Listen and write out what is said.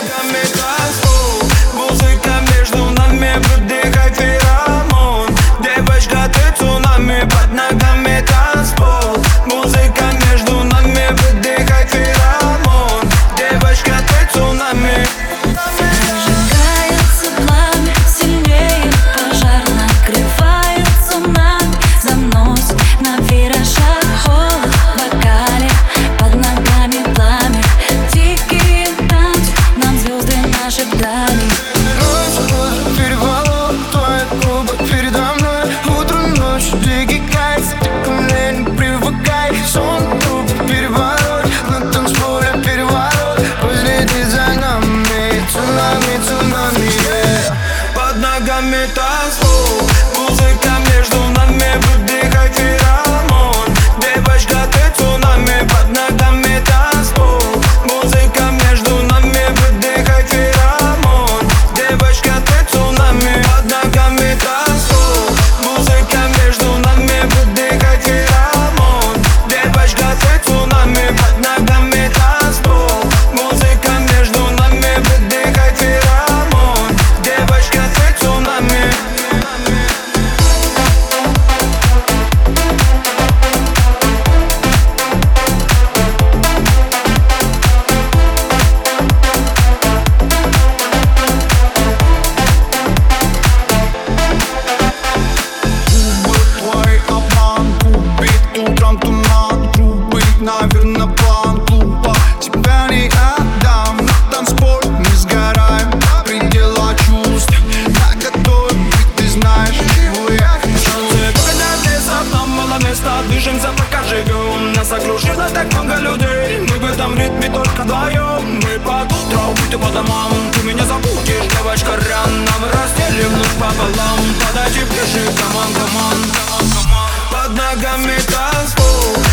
ногами танцпол, музыка между нами, выдыхай феромон. Девочка, ты цунами, под ногами танцпол, музыка между нами, выдыхай феромон. Девочка, ты цунами. Зажигается пламя, сильнее пожар, накрывает цунами, заносит на виражах, холод в бокале, под ногами пламя, дикие танцы, нам звезды наши вдали. Переворот, твои губы передо мной, утро, ночь, дикий кайф, ты ко мне не привыкай. Сон, труп, переворот, на танцполе переворот, последи за нами, цунами, цунами, yeah. Под ногами танцпол, музыка между нами, выдыхай феромон. Девочка, ты цунами, под ногами танцпол, музыка между нами, выдыхай феромон. Девочка, ты цунами, под ногами танцпол, музыка между нами, выдыхай феромон. Девочка, ты цунами, под ногами танцпол, музыка между нами, выдыхай феромон. Девочка, ты цунами. Губы твой обман, губит утром туман, трубы, наверно, план глупо, тебя не отдам. На танцполе мы сгораем до предела чувств, наготове быть, ты знаешь, чего я хочу. Когда лесов нам мало места, движемся пока живем. Нас окружено так много людей, мы в этом ритме только вдвоем. Мы под утро уйдем по домам, ты меня забудешь, девочка, рано. Мы разделим ночь пополам, подойди ближе, команд. Под ногами танцпол,